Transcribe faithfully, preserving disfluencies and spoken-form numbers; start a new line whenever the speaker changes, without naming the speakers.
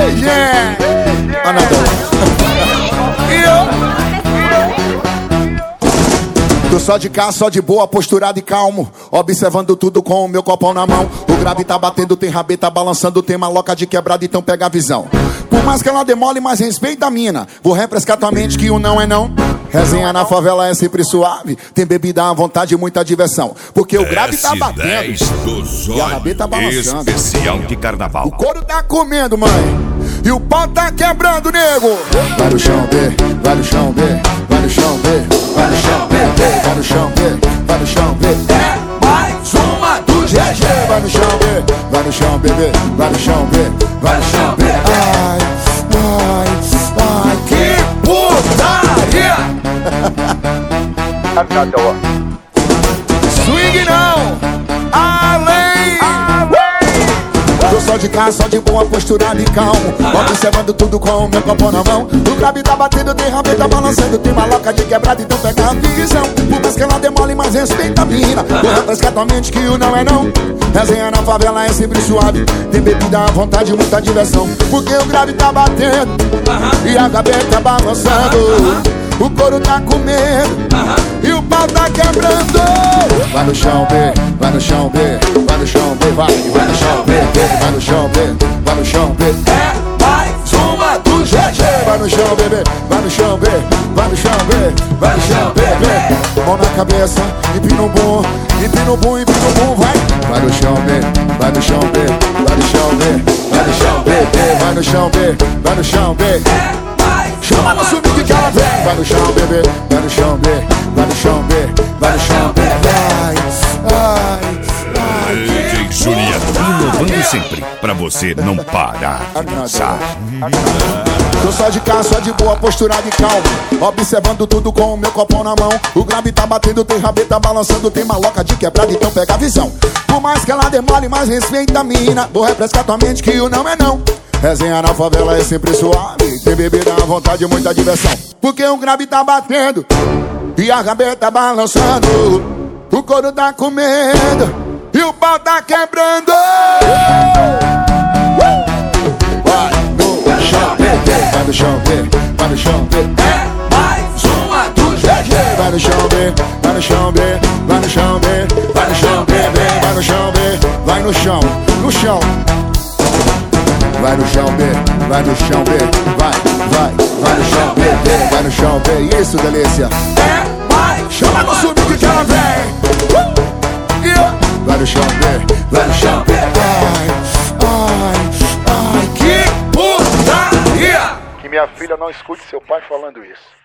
Ei, gente! Anadão. E eu? Tô só de cá, só de boa, posturado e calmo, observando tudo com o meu copão na mão. O grave tá batendo, tem rabeta balançando, tem maloca de quebrada, então pega a visão. Por mais que ela demole, mais respeita a mina. Vou refrescar tua mente que o não é não. Resenha na favela é sempre suave, tem bebida à vontade e muita diversão. Porque o grave tá batendo e a rabeta balançando.
Especial de carnaval.
O couro tá comendo, mãe, e o pau tá quebrando, nego. Vai no chão, B, vai no chão, B, vai no chão, B, vai no chão, B, vai no chão, B, vai no chão, B. É mais uma do G G. Vai no chão, B, vai no chão, bebê, vai no chão, B, vai no chão, B. Ai, ai, ai, que putaria! Swing não, além. Tô só de cá, só de boa, posturado e calmo, observando tudo com o meu copo na mão. O grave tá batendo, tem rabeta balançando, tem maloca de quebrada, então pega a visão. Por mais que ela demole, mas respeita a mina. Vou refrescar tua mente que o não é não. Resenha na favela é sempre suave, tem bebida à vontade e muita diversão. Porque o grave tá batendo e a gaveta balançando. O couro tá comendo e o pau tá quebrando. Vai no chão, B, vai no chão, B, vai no chão, B, vai, vai no chão, B, vai no chão, B, vai no chão, B. É mais uma do G G. Vai no chão, bebê, vai no chão, B, vai no chão, B, vai no chão, B, B. Mão na cabeça, empina o bum, empina o bum, empina o bum, vai. Vai no chão, B, vai no chão, B, vai no chão, B, vai no chão, B, B, vai no chão, B, vai no chão, B. Chama no swing que ela vem. Vai no chão, bebê, vai no chão, B, vai no chão, B, vai no chão, B. Vai, ai, ai.
D J Juliano, inovando sempre, pra você não parar de dançar.
Tô só de cá, só de boa, posturado e calmo, observando tudo com o meu copão na mão. O grave tá batendo, tem rabeta balançando, tem maloca de quebrada, então pega a visão. Por mais que ela demole, mais respeita a mina. Vou refrescar tua mente que o não é não. Resenha na favela é sempre suave, tem bebida à vontade e muita diversão. Porque o grave tá batendo e a rabeta balançando. O couro tá comendo e o pau tá quebrando. Vai no chão, bebê, vai no chão, B, vai no chão, B. É mais uma do G G. Vai no chão, B, vai no chão, B, vai no chão, B, vai no chão, B, vai no chão, B, vai no chão, no chão. Vai no chão, B, vai no chão, B, vai, vai, vai no chão, B, B, vai no chão, B, isso, delícia. É mais, chama no swing que ela vem. Uh! Yeah. Vai no chão, B, vai no chão, B. Ai, ai, ai, que putaria!
Que minha filha não escute seu pai falando isso.